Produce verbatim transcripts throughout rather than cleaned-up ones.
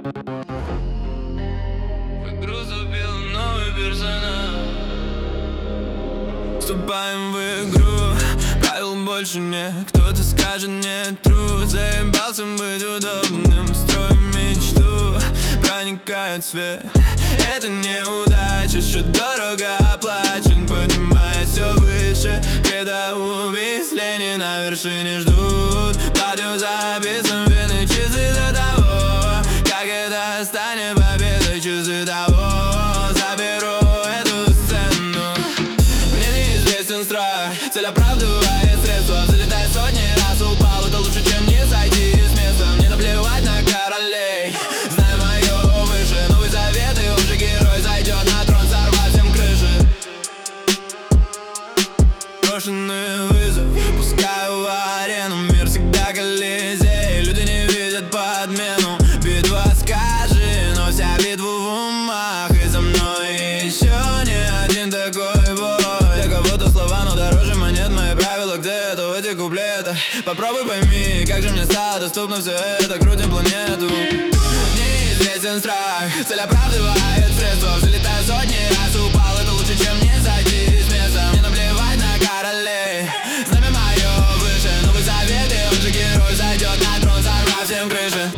Загрузил новый персонаж. Вступаем в игру, правил больше нет. Кто-то скажет нет, true. Заебался быть удобным, строим мечту, проникает свет. Это неудача, счет дорого оплачен. Поднимаясь все выше, когда увесления на вершине ждут. Платью за бессмысленные часы до того, как это станет победой. Часы того, заберу эту сцену. Мне неизвестен страх, цель оправдывает средства. Залетая сотни раз, упал, это лучше, чем не сойти с места. Мне наплевать на королей, знай мое выше. Новый завет, и он же герой, зайдет на трон, сорвав всем крыши. Брошенный вызов, пускаю в арену. Мир всегда колизей, люди не видят подмену. Битва, скажи, но вся битва в умах. И за мной еще не один такой бой. Для кого-то слова, но дороже монет. Мои правила где-то в этих куплетах. Попробуй пойми, как же мне стало доступно все это. Крутим планету. Неизвестен страх, цель оправдывает средства. Залетаю сотни раз, упал, это лучше, чем не сойти с места. Мне наплевать на королей, знамя мое выше. Новый завет, и он же герой, зайдет на трон, сорвав всем крыши.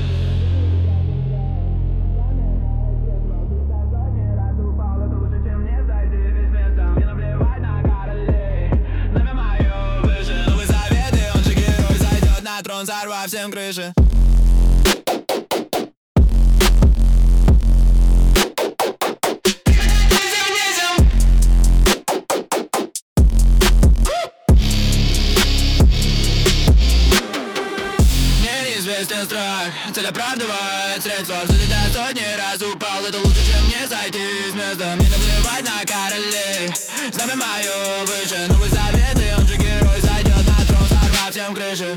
Трон, сорвав всем крыши. Неизвестен страх, цель оправдывает средства. Залетая сотни раз, упал, это лучше, чем не сойти с места. Мне наплевать на королей, знамя мое выше. Новый завет, и он же герой, зайдет на трон, сорвав всем крыши.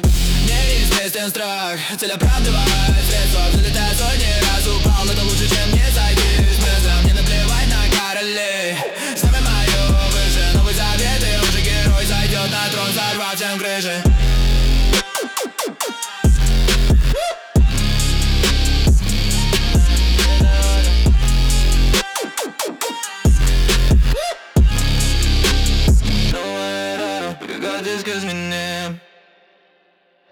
Неизвестен страх, цель оправдывает средства. Залетая сотни раз, упал, это лучше, чем не сойти